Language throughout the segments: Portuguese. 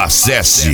Acesse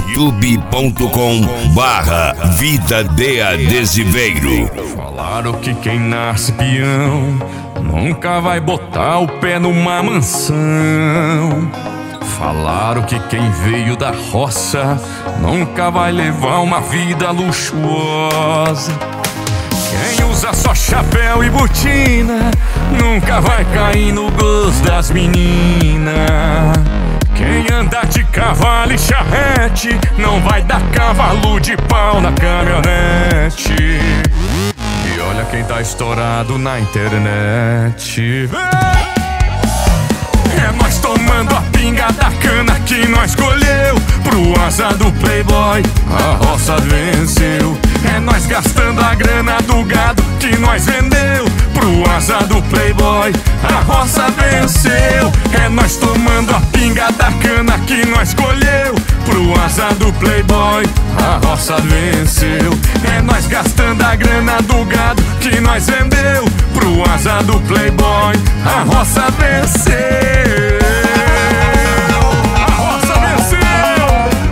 youtube.com/Vida de Adesiveiro. Falaram que quem nasce peão nunca vai botar o pé numa mansão. Falaram que quem veio da roça nunca vai levar uma vida luxuosa. Quem usa só chapéu e botina nunca vai cair no gosto das meninas. Quem anda de cavalo e charrete não vai dar cavalo de pau na caminhonete. E olha quem tá estourado na internet. É nós tomando a pinga da cana que nós colheu. Pro asa do playboy a roça venceu. É nós gastando a grana do gado que nós vendeu. Pro asa do playboy a roça venceu. É nós tomando a pinga da cana que nós colheu. Pro asa do playboy a roça venceu. É nós gastando a grana do gado que nós vendeu. Pro asa do playboy a roça venceu. A roça venceu.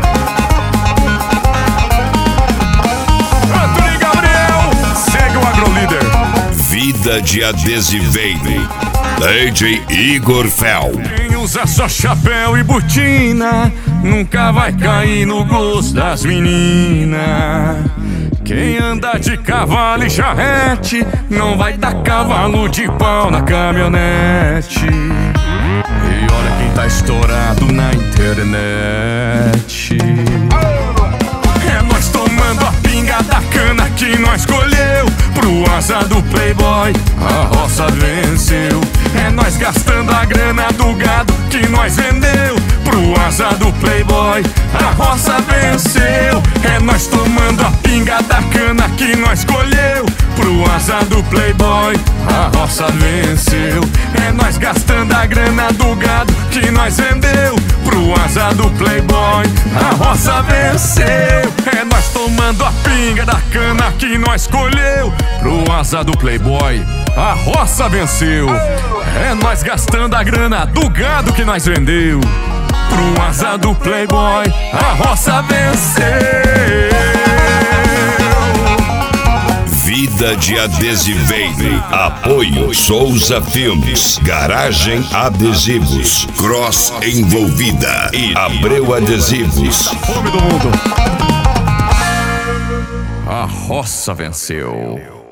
Antônio Gabriel, segue o AgroLíder. Vida de Adesiveiro, DJ Igor Fel. Quem usa só chapéu e botina nunca vai cair no gosto das meninas. Quem anda de cavalo e charrete não vai dar cavalo de pau na caminhonete. E olha quem tá estourado na internet. É nós tomando a pinga da cana que nós colheu. Pro asa do playboy a roça venceu. É nós gastando a grana do gado que nós vendeu. Pro asa do playboy a roça venceu. É nós tomando a pinga da cana que nós colheu. Pro asa do playboy a roça venceu. É nós gastando a grana do gado que nós vendeu. Pro asa do playboy a roça venceu. É nós tomando a pinga da cana que nós colheu. Pro asa do playboy a roça venceu. É nós gastando a grana do gado que nós vendeu. Pro asa do playboy a roça venceu. Vida de Adesiveiro. Apoio Souza Filmes, Garagem Adesivos, Cross Envolvida e Abreu Adesivos. Fome do mundo. A roça venceu.